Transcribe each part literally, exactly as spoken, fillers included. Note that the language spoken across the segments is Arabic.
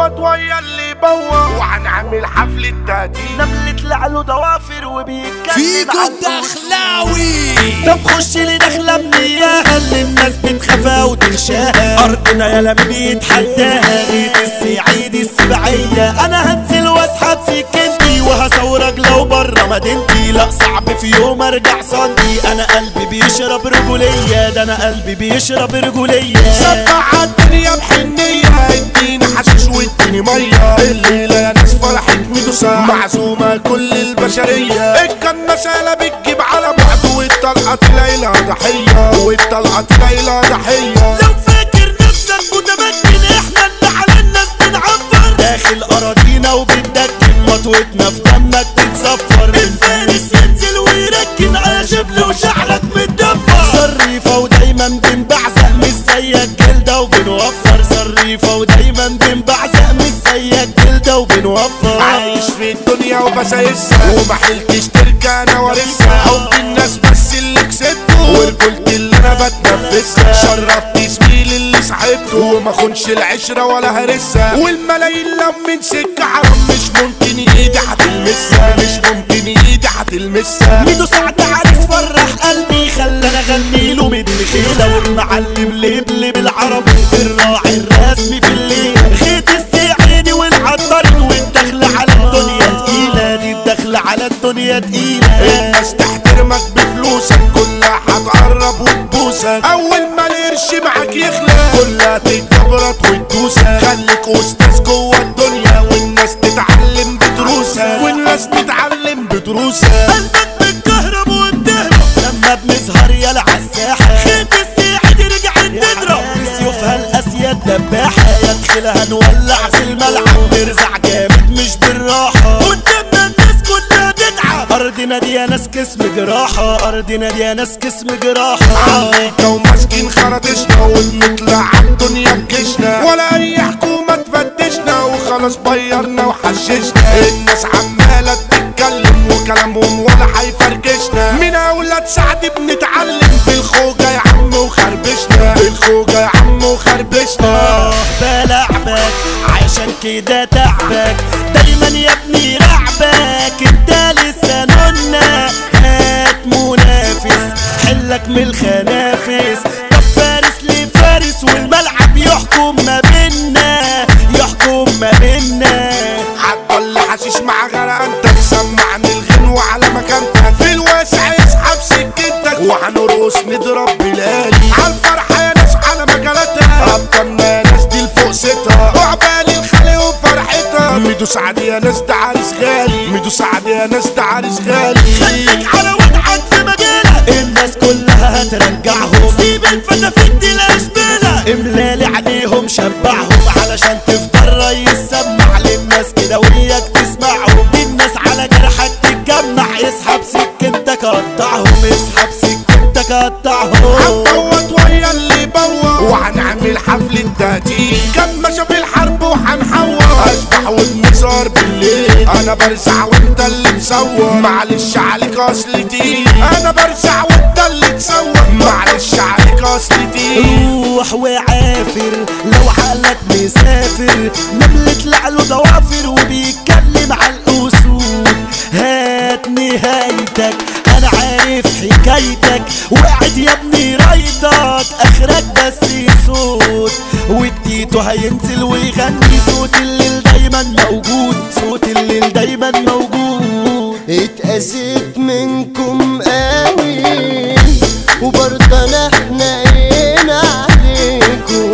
هتبوط ويا اللي بوط وهنعمل حفلة تهديد نملة لعله ضوافر وبيتكلم فيكو الدخلاوي. طب خش لي دخلة من اياها اللي الناس بتخافها وتخشاها. ارضنا يالا مين بيتحداها غيت السعيد السبعية. انا هنزل واسحب سكنتي وهصورك لو برا مدينتي. لا صعب في يوم ارجع صدي. انا قلبي بيشرب رجولية ده انا قلبي بيشرب رجولية. سبع الدنيا بحنية اديني حشيش واديني مية. الليلة يا ناس فرحة ميدوسا معزومة كل البشرية. الكنسالة بتجيب على بعض والطلقة تلاقيلها ضحية والطلقة تلاقيلها ضحية. لو فاكر نفسك متمكن احنا اللي على الناس بنعبر. داخل اراضينا وبندكن مطوتنا في دمك تتصفر. الفارس ينزل ويركن على شبل وشعرك متدفر. صريفة ودايما بنبعزق مش زيك جلدة وبنوفر. صريفة ودايما بنبعزق مش زيك جلدة وبنوفر. عايش في الدنيا وبسايسها وما حلتش تركة انا وارثها. حب الناس بس اللي كسبته ورجولتي اللي انا بتنفسها. شرفت زميلي اللي صاحبته وما خونش العشرة ولا هرسها. والملايين لو من سكة حرام مش ممكن ايدي هتلمسها. مش ممكن ايدي هتلمسها. ميدو سعد عريس فرح قلبي خلاني اغني له مد خيلة. والمعلم لبلب العربي الراعي الرسمي في الليل. خيط السعيدي والعطارين والدخل على الدنيا تقيلة. دي الدخل على الدنيا تقيلة. الناس تحترمك بفلوسك كلها هتقرب وتبوسك. اول ما القرش معاك يخلق كلها تتجبرط وتدوسك. خليك استاذ جوه الدنيا والناس تتعلم بدروسك. والناس تتعلم بدروسك. قلبك بتكهرب وبتهرب لما بنسهر يالا عالساحة. خيط السعيدي رجعت تضرب بسيوفها الاسياد دباحة. يدخلها نولع في الملعب نرزع جامد مش بالراحة. قدامنا الناس كلها تتعب. ارضنا دي يا ناس كسم جراحة. ارضنا دي يا ناس كسم جراحة. عميكة وماسكين خرطشنا وبنطلع عالدنيا بكشنا. ولا اي حكومة تفتشنا وخلاص بيرنا وحششنا. الناس عمالة تتكلم وكلامهم ولا هيفركشنا. من اولاد سعد بنتعلم بالخوجة يا عم وخربشنا. بالخوجة يا عم وخربشنا. بلعبك عشان كده تعبك دايما يا ابني رعبك. انت لسه نونا هات منافس حلك من الخنافس. طب فارس لفارس والملعب يحكم ما بينا. يحكم ما بينا. هتضل حشيش مع غرقة انت تسمعني الغنوة على مكانتك. في الواسع اسحب سكتك وهنرقص نضرب بلالي. عالفرحة يا ناس على مجالاتها. ابطالنا يا ناس دي الفوق ستها. وعبالي الخلق وفرحتها. ميدو سعد يا ناس ده عريس غالي. ميدو سعد يا ناس ده عريس غالي. خليك على وضعك في مجالك الناس كلها هترجعهم. سيب الفتافيت دي لاشبالك املالي عليهم شبعهم. علشان تفضل ريس سمع للناس كده وياك تسمعهم. دي الناس على جرحك تتجمع. اسحب سكنتك قطعهم. اسحب سكنتك قطعهم. هنبوط ويا اللي بوط وهنعمل حفلة تهديد. كمشة في الحرب وهنحور. اشبح وبنسهر بالليل. انا برزع وانت اللي تصور. معلش عليك اصل تقيل. انا برزع وانت اللي تصور. معلش عليك اصل تقيل. روح وعافر لو عقلك مسافر. نملة لعله ضوافر وبيتكلم على الاسود. هات نهايتك انا عارف حكايتك. وقعد يا ابني رايتك اخرك بس صوت. واديته هينزل ويغني. صوت الليل دايما موجود. صوت الليل دايما موجود. اتأذيت منكم قوي وبرضه انا حنين عليكم.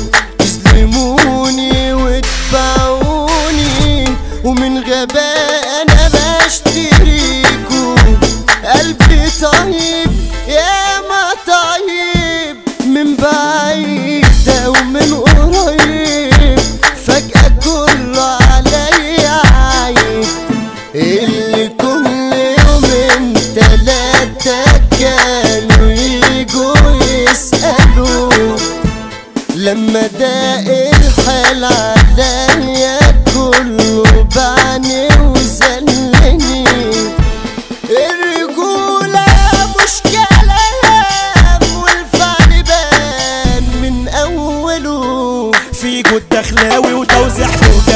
تسلموني وتباعوني ومن غباء انا بشتريكم. قلبي طيب يا ما طيب من بعيد ومن قريب. فجأة كله عليا عايب. اللي كل يومين تلاتة كانوا يجوا يسألوا. لما داق الحال عليا كله بعني وزلني. الرجولة مش كلام والفعل بان من أوله. فيكوا الدخلاوي وتوزيع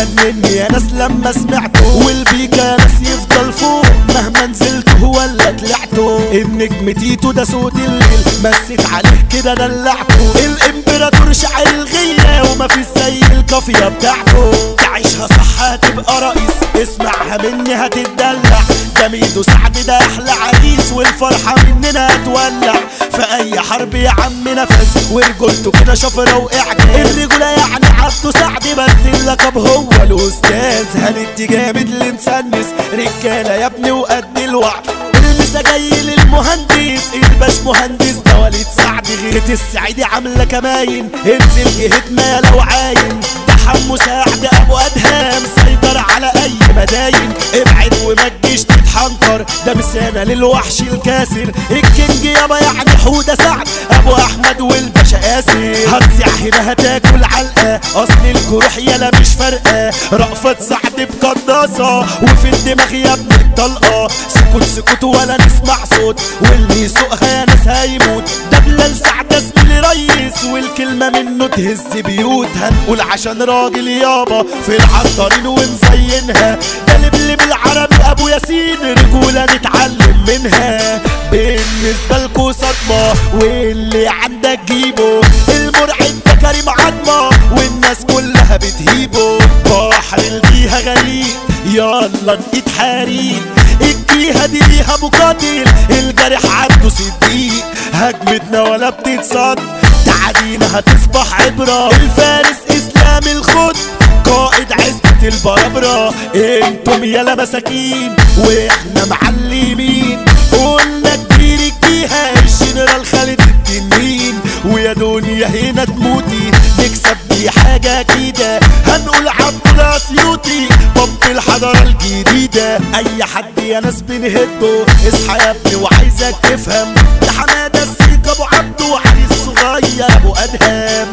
جنني يا ناس لما سمعته، والبيكا ناس يفضل فوق مهما نزلته ولا طلعته. النجم تيتو ده صوت الليل مسيت عليه كده دلعته، الامبراطور شاعر الغية وما في زي القافية بتاعته. تعيشها صح هتبقى رئيس، اسمعها مني هتتدلع، ده ميدو سعد ده احلى عريس والفرحة مننا هتولع. في اي حرب يا عم نفس ورجولته كده شفرة واعجاز، الرجولة يعني عبده سعد بس اللقب هو الاستاذ. هندي جامد لنسنس رجالة يا ابني وقد الوعد، لسه جاي للمهندس الباش مهندس ده وليد سعد. غيرة السعيدي عاملة كماين، انزل جهتنا لو عاين، ده حمو سعد ابو ادهم سيطر على اي مداين. ابعد وما تجيش تتحنطر، ده مسانة للوحش الكاسر، الكينج يابا يعني حودة سعد ابو احمد والباشا قاسر. هتسع هنا هتاكل علقة، اصل الجروح يالا مش فارقة. رأفت سعد بقناصة وفي الدماغ يا ابن الطلقة، سكوت سكوت ولا نسمع صوت، واللي يسوقها يا ناس هيموت. ده بلال سعد زميلي ريس والكلمة منه تهز بيوت. هنقول عشان راجل يابا في العطارين ونزينها، ده لبلب العربي ابو ياسين رجولة نتعلم منها. بالنسبة لكو صدمة واللي عندك جيبه، المرعب ده كريم عظمة والناس كلها بتهيبه. بحر الجيهة غريب يلا نقيت حريق، الجيهة دي ليها مقاتل الجرح عنده صديق. هجمتنا ولا بتتصد تعدينا هتصبح عبرة، الفارس اسلام الخد قائد عزبة البربرة. انتم يالا مساكين واحنا معلمين، قلنا كبير الجيهة الجنرال خالد التنين. ويا دنيا هنا تموتي نكسب دي حاجة كده، هنقول عبد الاسيوطي بمب الحضارة الجديدة. اي حد يا ناس بنهده اصحى يا ابني وعايزك تفهم، ده حمادة السيق ابو عبده وعلي الصغير ابو ادهم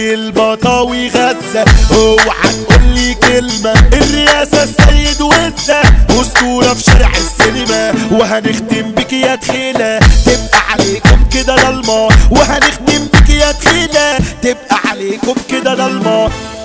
بالبطاوي غزة. اوعى تقول لي كلمة، الرئاسة السيد وزة اسطورة في شارع السينما. وهنختم بك يا تخيلة تبقى عليكم كده ضلمة، وهنختم بك يا تخيلة تبقى عليكم كده ضلمة.